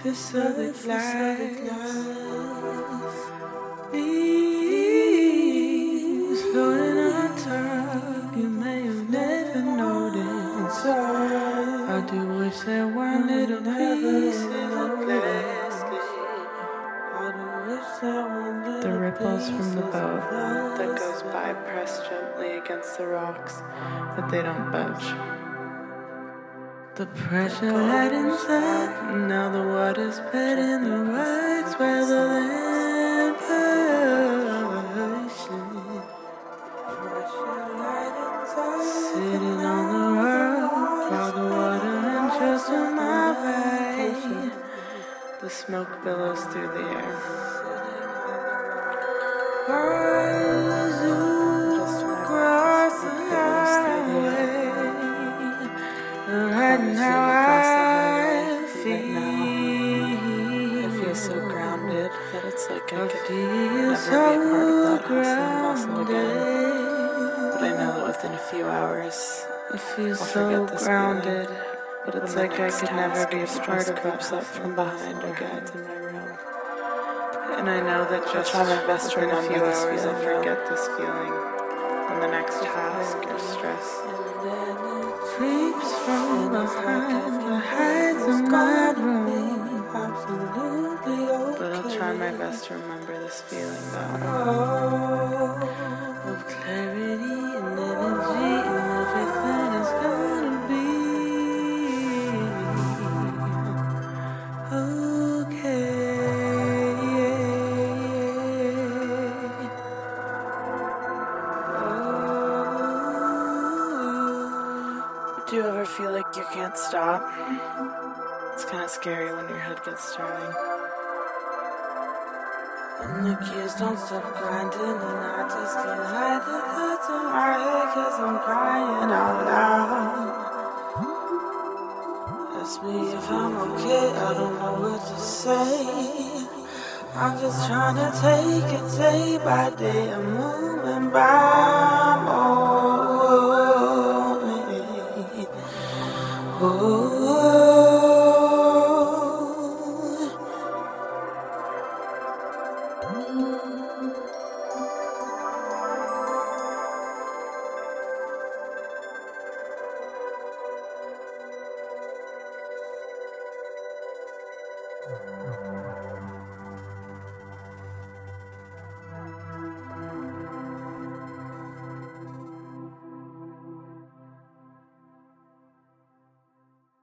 breakfast of the glass. Leaves floating on top. You may have never noticed. I do wish there were little pieces of plastic. The ripples from the boat that goes by press gently against the rocks, but they don't budge. The pressure lightens up, now the water's bedding the rocks rather than pushing. Sitting on the rock, while the water enters to my right. The smoke billows through the air. Across the highway, right now I feel so grounded that it's like I could feel never so be a part of that house and muscle grounded. again. But I know that within a few hours, I feel I'll so forget this grounded, feeling. but it's When like the I next could never task be a or part stress of creeps it. up from behind or guides in my room. And I know that just try my best to within a remember few this hours I'll feeling, forget this feeling. When the next task or stress creeps from behind or hides in my room. But I'll try my best to remember this feeling though. Of clarity and energy and everything is gonna be okay. Do you ever feel like you can't stop? It's kind of scary when your head gets turning. And the kids don't stop grinding, and I just can't hide the thoughts in my head, 'cause I'm crying out loud. Ask me if I'm okay, I don't know what to say. I'm just trying to take it day by day, I'm moving by moment. Oh.